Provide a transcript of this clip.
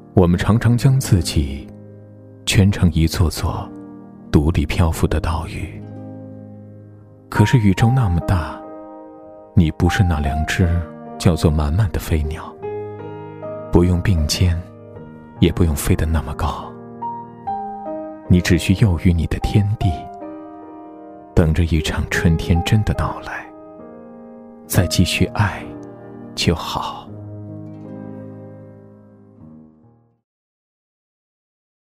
我们常常将自己圈成一座座独立漂浮的岛屿，可是宇宙那么大，你不是那两只叫做满满的飞鸟，不用并肩，也不用飞得那么高，你只需囿于你的天地，等着一场春天真的到来，再继续爱就好。